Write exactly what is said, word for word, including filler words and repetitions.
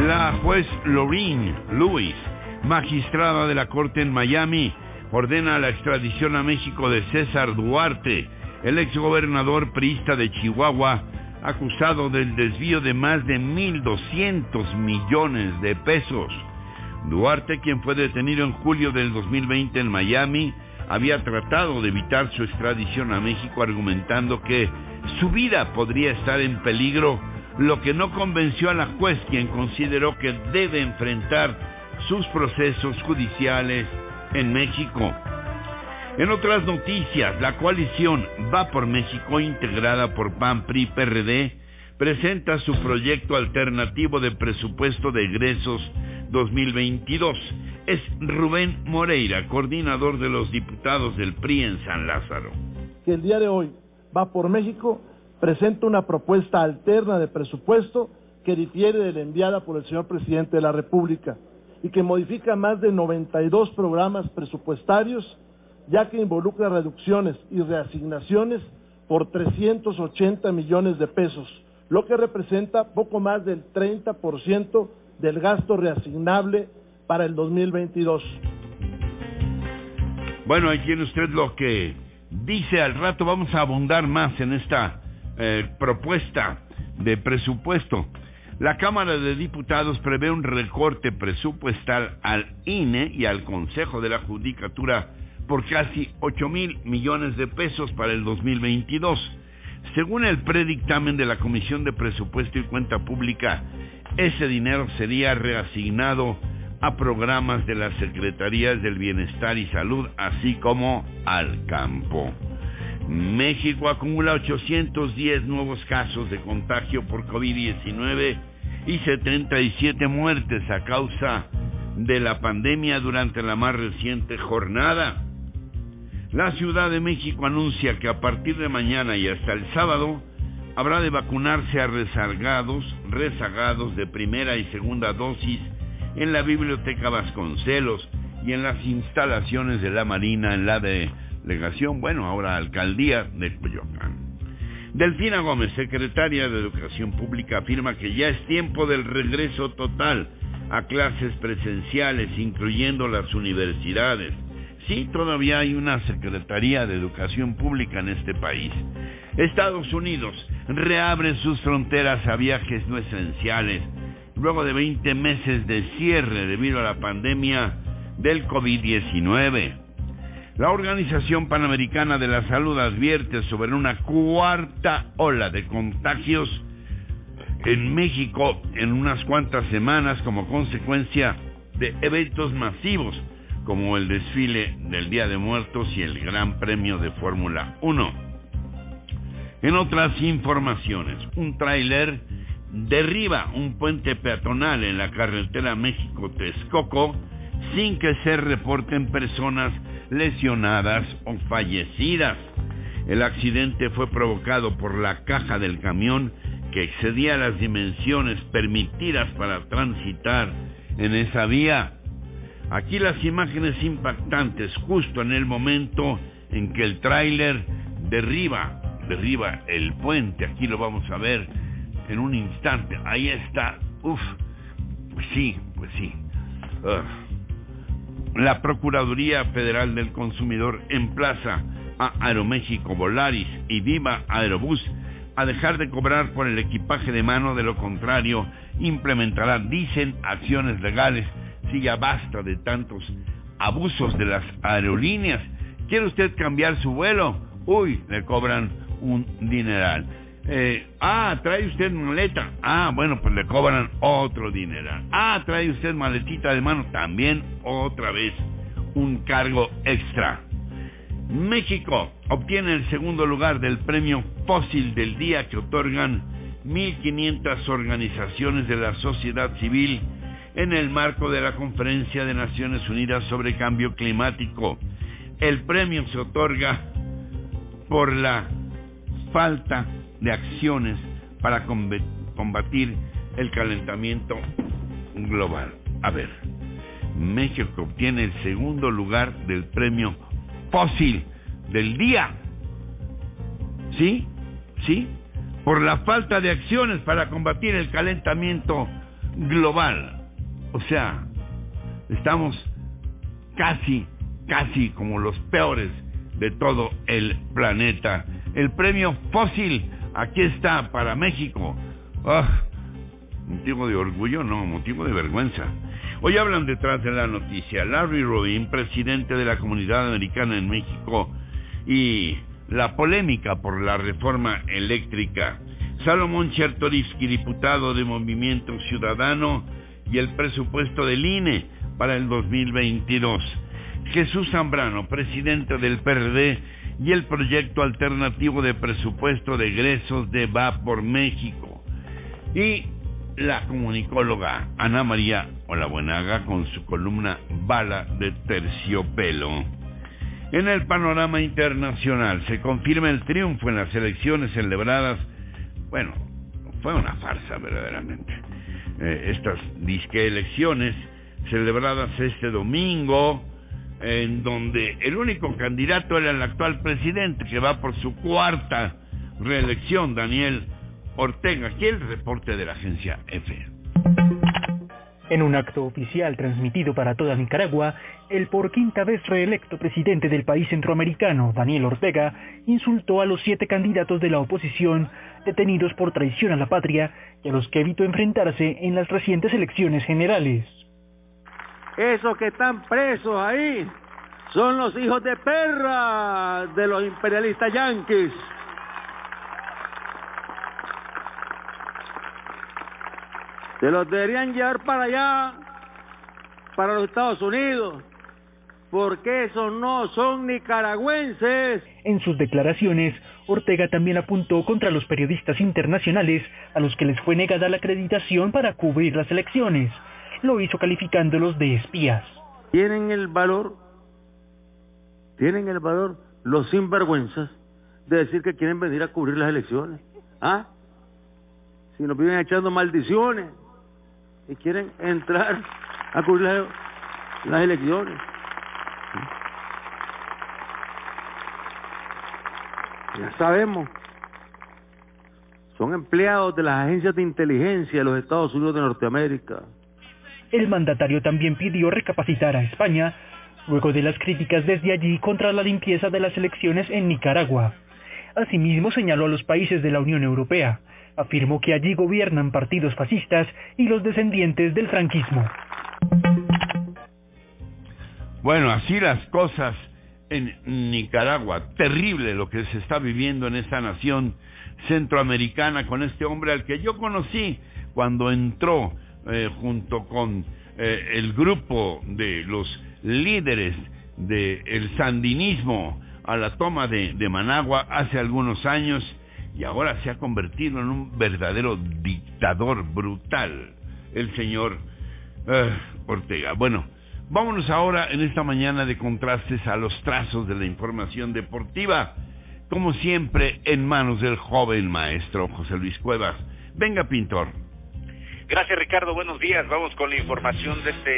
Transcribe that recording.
La juez Lorraine Lewis, magistrada de la Corte en Miami, ordena la extradición a México de César Duarte, el exgobernador priista de Chihuahua, acusado del desvío de más de mil doscientos millones de pesos. Duarte, quien fue detenido en julio del dos mil veinte en Miami, había tratado de evitar su extradición a México argumentando que su vida podría estar en peligro, lo que no convenció a la juez, quien consideró que debe enfrentar sus procesos judiciales en México. En otras noticias, la coalición Va por México, integrada por P A N, P R I, P R D, presenta su proyecto alternativo de presupuesto de egresos dos mil veintidós. Es Rubén Moreira, coordinador de los diputados del P R I en San Lázaro. Que el día de hoy Va por México presenta una propuesta alterna de presupuesto que difiere de la enviada por el señor presidente de la República y que modifica más de noventa y dos programas presupuestarios, ya que involucra reducciones y reasignaciones por trescientos ochenta millones de pesos, lo que representa poco más del treinta por ciento del gasto reasignable para el dos mil veintidós. Bueno, ahí tiene usted lo que dice. Al rato vamos a abundar más en esta eh, propuesta de presupuesto. La Cámara de Diputados prevé un recorte presupuestal al I N E y al Consejo de la Judicatura por casi ocho mil millones de pesos para el dos mil veintidós. Según el predictamen de la Comisión de Presupuesto y Cuenta Pública, ese dinero sería reasignado a programas de las Secretarías del Bienestar y Salud, así como al campo. México acumula ochocientos diez nuevos casos de contagio por COVID diecinueve y setenta y siete muertes a causa de la pandemia durante la más reciente jornada. La Ciudad de México anuncia que a partir de mañana y hasta el sábado habrá de vacunarse a rezagados, rezagados de primera y segunda dosis en la Biblioteca Vasconcelos y en las instalaciones de la Marina en la delegación, bueno, ahora Alcaldía de Coyoacán. Delfina Gómez, secretaria de Educación Pública, afirma que ya es tiempo del regreso total a clases presenciales, incluyendo las universidades. Sí, todavía hay una Secretaría de Educación Pública en este país. Estados Unidos reabre sus fronteras a viajes no esenciales, luego de veinte meses de cierre debido a la pandemia del COVID diecinueve. La Organización Panamericana de la Salud advierte sobre una cuarta ola de contagios en México en unas cuantas semanas como consecuencia de eventos masivos como el desfile del Día de Muertos y el Gran Premio de Fórmula uno. En otras informaciones, un tráiler derriba un puente peatonal en la carretera México-Texcoco sin que se reporten personas lesionadas o fallecidas. El accidente fue provocado por la caja del camión que excedía las dimensiones permitidas para transitar en esa vía. Aquí las imágenes impactantes justo en el momento en que el tráiler derriba, derriba el puente. Aquí lo vamos a ver en un instante. Ahí está. Uf, pues sí, pues sí. Uh. La Procuraduría Federal del Consumidor emplaza a Aeroméxico, Volaris y Viva Aerobús a dejar de cobrar por el equipaje de mano. De lo contrario, implementará, dicen, acciones legales. Si ya basta de tantos abusos de las aerolíneas. ¿Quiere usted cambiar su vuelo? Uy, le cobran un dineral. Eh, ah, ¿trae usted maleta? Ah, bueno, pues le cobran otro dineral. Ah, ¿trae usted maletita de mano? También otra vez un cargo extra. México obtiene el segundo lugar del premio Fósil del Día que otorgan mil quinientas organizaciones de la sociedad civil en el marco de la Conferencia de Naciones Unidas sobre Cambio Climático. El premio se otorga por la falta de acciones para combatir el calentamiento global. A ver, México obtiene el segundo lugar del premio Fósil del Día. ¿Sí? ¿Sí? Por la falta de acciones para combatir el calentamiento global. O sea, estamos casi, casi como los peores de todo el planeta. El premio Fósil, aquí está para México. Oh, motivo de orgullo, no, motivo de vergüenza. Hoy hablan detrás de la noticia Larry Rubin, presidente de la Comunidad Americana en México, y la polémica por la reforma eléctrica. Salomón Chertorivsky, diputado de Movimiento Ciudadano, y el presupuesto del I N E para el dos mil veintidós. Jesús Zambrano, presidente del P R D, y el proyecto alternativo de presupuesto de egresos de Va por México. Y la comunicóloga Ana María Olabuenaga con su columna Bala de Terciopelo. En el panorama internacional se confirma el triunfo en las elecciones celebradas. Bueno, fue una farsa verdaderamente. Eh, estas disque elecciones celebradas este domingo, en donde el único candidato era el actual presidente, que va por su cuarta reelección, Daniel Ortega. Aquí el reporte de la agencia EFE. En un acto oficial transmitido para toda Nicaragua, el por quinta vez reelecto presidente del país centroamericano, Daniel Ortega, insultó a los siete candidatos de la oposición detenidos por traición a la patria y a los que evitó enfrentarse en las recientes elecciones generales. Esos que están presos ahí son los hijos de perra de los imperialistas yanquis. Se los deberían llevar para allá, para los Estados Unidos, porque esos no son nicaragüenses. En sus declaraciones, Ortega también apuntó contra los periodistas internacionales a los que les fue negada la acreditación para cubrir las elecciones. Lo hizo calificándolos de espías. Tienen el valor, tienen el valor los sinvergüenzas de decir que quieren venir a cubrir las elecciones. ¿Ah? Si nos viven echando maldiciones y quieren entrar a cubrir las, las elecciones. Ya sabemos, son empleados de las agencias de inteligencia de los Estados Unidos de Norteamérica. El mandatario también pidió recapacitar a España luego de las críticas desde allí contra la limpieza de las elecciones en Nicaragua. Asimismo señaló a los países de la Unión Europea. Afirmó que allí gobiernan partidos fascistas y los descendientes del franquismo. Bueno, así las cosas en Nicaragua. Terrible lo que se está viviendo en esta nación centroamericana con este hombre al que yo conocí cuando entró eh, junto con eh, el grupo de los líderes del sandinismo a la toma de, de Managua hace algunos años, y ahora se ha convertido en un verdadero dictador brutal, el señor uh, Ortega. Bueno, vámonos ahora en esta mañana de contrastes a los trazos de la información deportiva, como siempre en manos del joven maestro José Luis Cuevas. Venga, Pintor. Gracias, Ricardo, buenos días. Vamos con la información de este